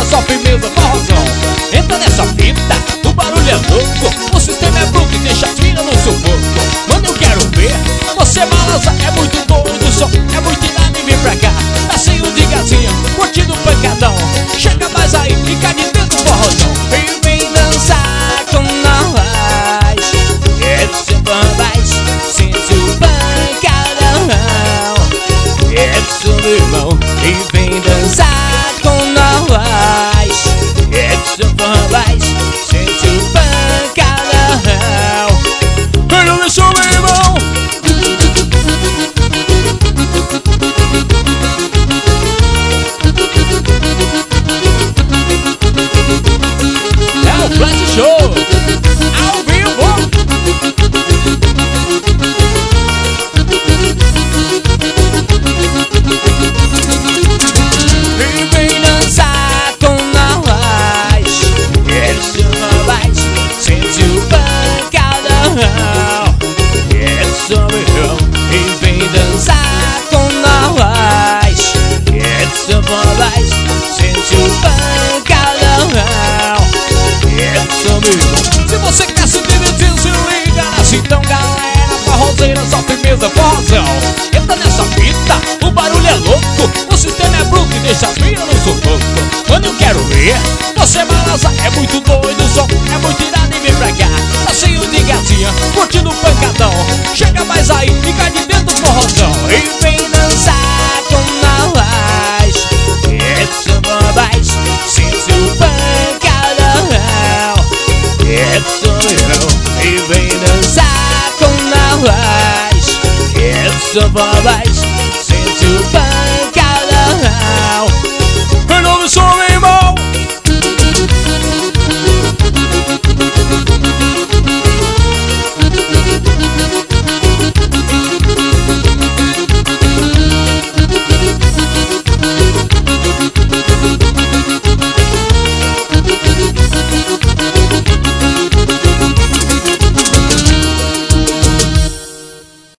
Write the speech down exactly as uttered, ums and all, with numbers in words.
só firmeza, forrozão. Entra nessa fita, o barulho é louco, o sistema é bruto e deixa as minas no sufoco. Mano, eu quero ver você balança, é muito doido o som, é muito irado e vem pra cá. Tá cheio de gazinha, curtindo o pancadão. Chega mais aí, fica de dentro do forrozão. E vem dançar com nós, esse bambais, sente o pancadão. Esse meu irmão, e vem dançar com nós, esse bambais, sente o pancadão. Eu não sou meu irmão. É o Flash Show ao vivo. E vem dançar com nós, esse bambais, sente o pancadão. Esse meu, e vem dançar com nós, esse bambais, sente o pancadão. Esse meu. Se você quer se divertir, se liga nessa então, galera. Forrozeira, só firmeza, forrozão. Entra nessa fita, o barulho é louco, o sistema é bruto e deixa as minas no sufoco. Mano, eu quero ver você balança, é muito doido o som, é muito irado e vem pra cá. Tá cheio de gatinha, curtindo o pancadão. Chega mais aí, fica de dentro do forrozão. E vem dançar com nós, esse bambais, sente o pancadão. Esse meu, e vem dançar com nós, esse bambais,